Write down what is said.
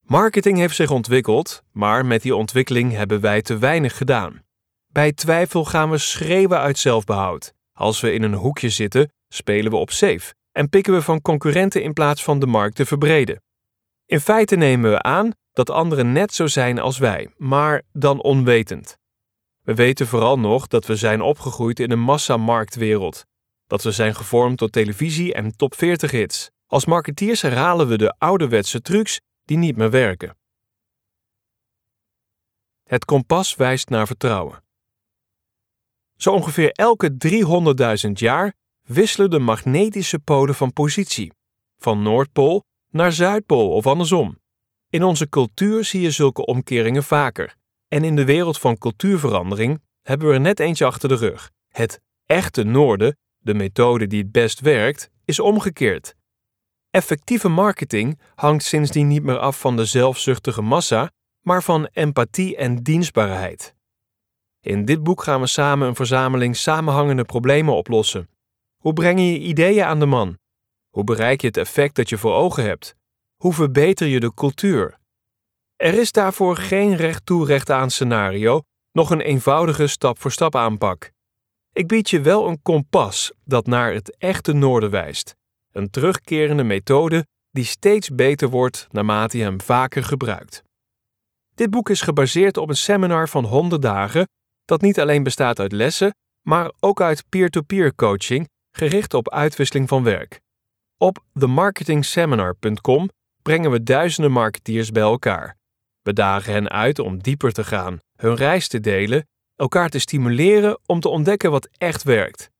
Marketing heeft zich ontwikkeld, maar met die ontwikkeling hebben wij te weinig gedaan. Bij twijfel gaan we schreeuwen uit zelfbehoud. Als we in een hoekje zitten, spelen we op safe en pikken we van concurrenten in plaats van de markt te verbreden. In feite nemen we aan dat anderen net zo zijn als wij, maar dan onwetend. We weten vooral nog dat we zijn opgegroeid in een massamarktwereld. Dat we zijn gevormd door televisie en top 40 hits. Als marketeers herhalen we de ouderwetse trucs die niet meer werken. Het kompas wijst naar vertrouwen. Zo ongeveer elke 300.000 jaar wisselen de magnetische polen van positie, van Noordpool naar Zuidpool of andersom. In onze cultuur zie je zulke omkeringen vaker. En in de wereld van cultuurverandering hebben we er net eentje achter de rug. Het echte noorden, de methode die het best werkt, is omgekeerd. Effectieve marketing hangt sindsdien niet meer af van de zelfzuchtige massa, maar van empathie en dienstbaarheid. In dit boek gaan we samen een verzameling samenhangende problemen oplossen. Hoe breng je je ideeën aan de man? Hoe bereik je het effect dat je voor ogen hebt? Hoe verbeter je de cultuur? Er is daarvoor geen recht toe recht aan scenario, nog een eenvoudige stap-voor-stap aanpak. Ik bied je wel een kompas dat naar het echte noorden wijst. Een terugkerende methode die steeds beter wordt naarmate je hem vaker gebruikt. Dit boek is gebaseerd op een seminar van 100 dagen dat niet alleen bestaat uit lessen, maar ook uit peer-to-peer coaching gericht op uitwisseling van werk. Op themarketingseminar.com brengen we duizenden marketeers bij elkaar. We dagen hen uit om dieper te gaan, hun reis te delen, elkaar te stimuleren om te ontdekken wat echt werkt.